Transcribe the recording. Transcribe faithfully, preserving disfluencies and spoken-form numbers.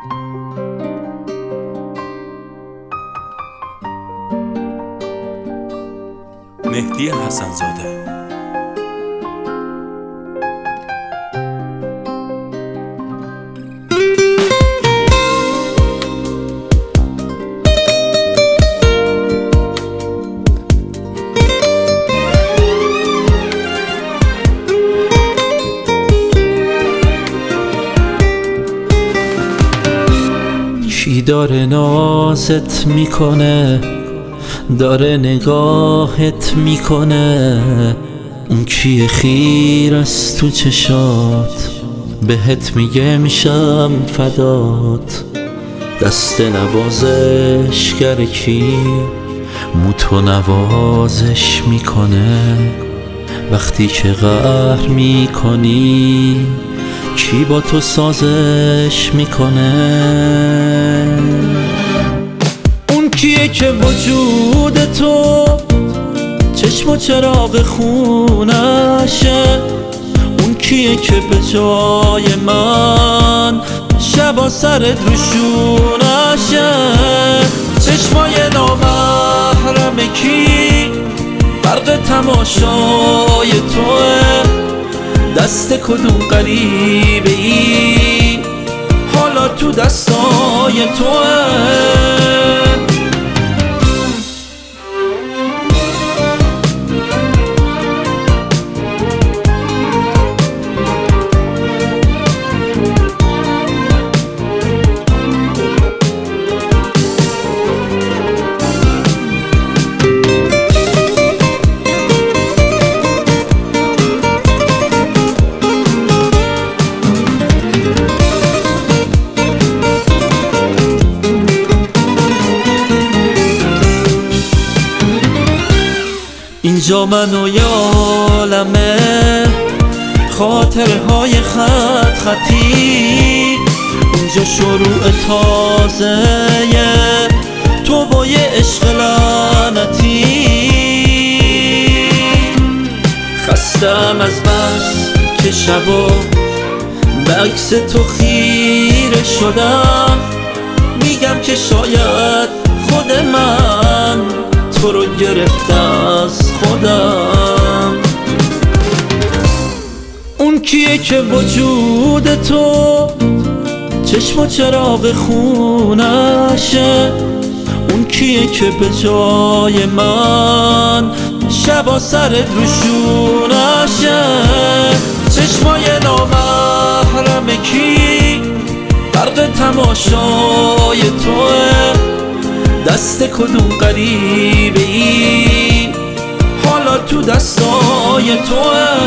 مهدی حسن‌زاده. کی داره نازت میکنه، داره نگاهت میکنه؟ اون کیه خیر از تو چشات، بهت میگه میشم فدات؟ دست نوازشگر کی موتو نوازش میکنه؟ وقتی که قهر میکنی کی با تو سازش میکنه؟ اون کیه که وجود تو چشم و چراغ خونشه؟ اون کیه که به جای من شبا سرت روشونشه؟ چشمای نامحرم کی برق تماشای توه؟ دست کدوم غریبه ای حالا تو دستای توه؟ اینجا من و یالمه خاطره های خط خطی، اینجا شروع تازه تو و یه عشق لعنتی. خستم از بس که شبا به عکس تو خیره شدم، میگم که شاید خود من تو رو گرفته از خودم. اون کیه که وجود تو چشم و چراغ خونشه؟ اون کیه که به جای من شبا سرت روشونشه؟ چشمای نامحرم کی برق تماشای توه؟ دست کدوم غریبه ای حالا تو دستای توه؟